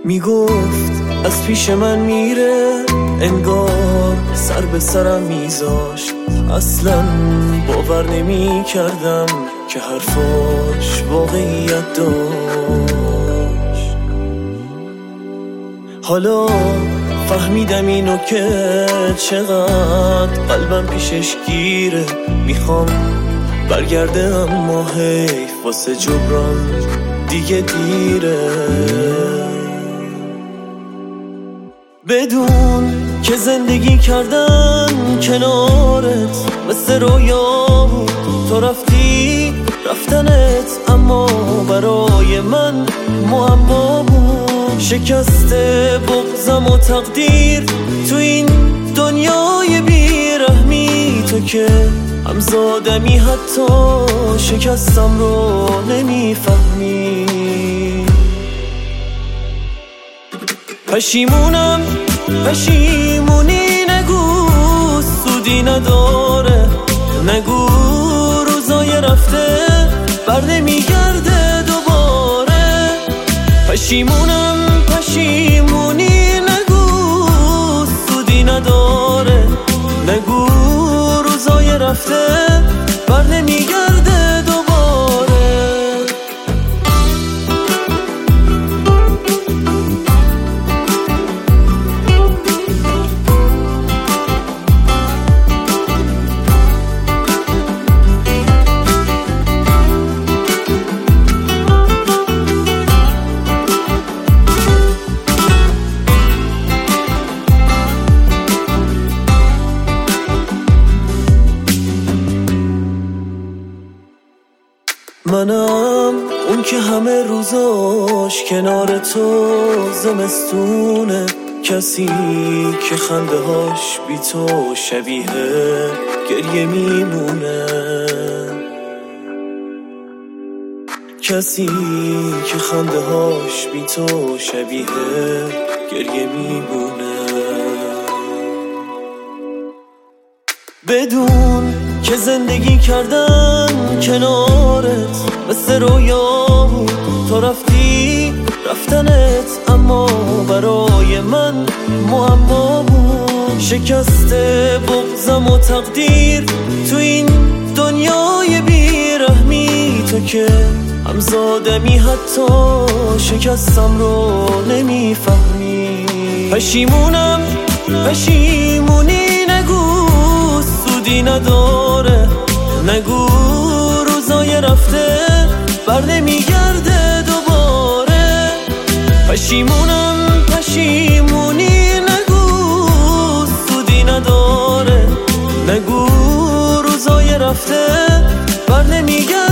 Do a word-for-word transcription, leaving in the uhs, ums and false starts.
میگفت از پیش من میره، انگار سر به سرم میذاشت. اصلا باور نمی کردم که حرفاش واقعیت داشت. حالا فهمیدم اینو که چقدر قلبم پیشش گیره. میخوام برگرده اما حیف، واسه جبران دیگه دیره. بدون که زندگی کردن کنارت مثل رویا بود. تو رفتی رفتنت اما برای من معما بود. شکسته بغضم و تقدیر تو این دنیای بیرحمی. تو که همزادمی حتی شکستم رو نمیفهمی. پشیمونم پشیمونی نگو، سودی نداره. نگو روزای رفته بر نمیگرده دوباره. پشیمونم پشیمونی نگو، سودی نداره. نگو روزای رفته بر نمیگرده دوباره. منم اون که همه روزاش کنار تو زمستونه. کسی که خنده هاش بی تو شبیه گریه میمونه. کسی که خنده هاش بی تو شبیه گریه میمونه. بدون که زندگی کردن کنارت مثل رویا بود. تو رفتی رفتنت اما برای من معما بود. شکسته بغضم و تقدیر تو این دنیای بیرحمی. تو که همزادمی حتی شکستم رو نمیفهمی. پشیمونم پشیمونی نگو، سودی نداره. نگو روزای رفته بر نمیگرده دوباره. پشیمونم پشیمونی نگو، سودی نداره. نگو روزای رفته بر نمیگرده